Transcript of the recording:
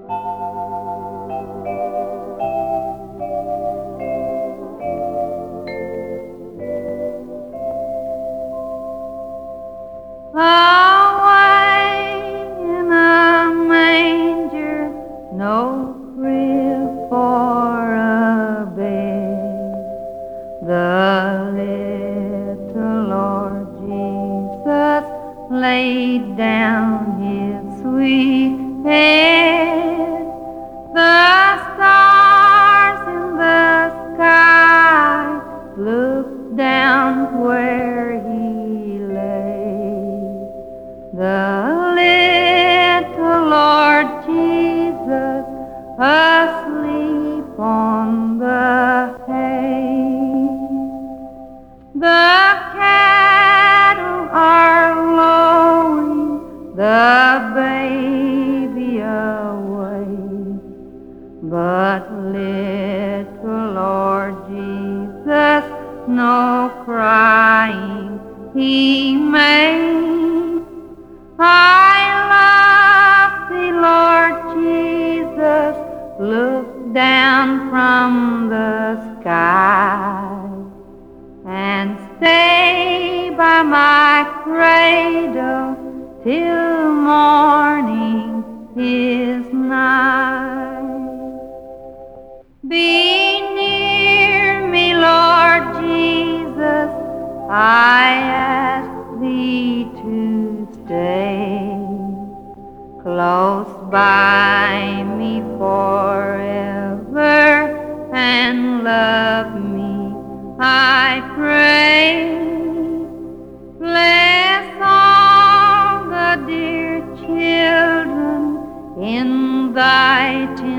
Away in a manger, no crib for a bed, the little Lord Jesus laid down his sweet head. The stars in the sky looked down where he lay. The little Lord Jesus asleep on the hay. The cattle are lowing, the baby away, but little Lord Jesus, no crying he made. I love thee, Lord Jesus, look down from the sky and stay by my cradle till morning is nigh. Be near me, Lord Jesus, I ask thee to stay close by me forever and love me, I pray. Bless all the dear children in thy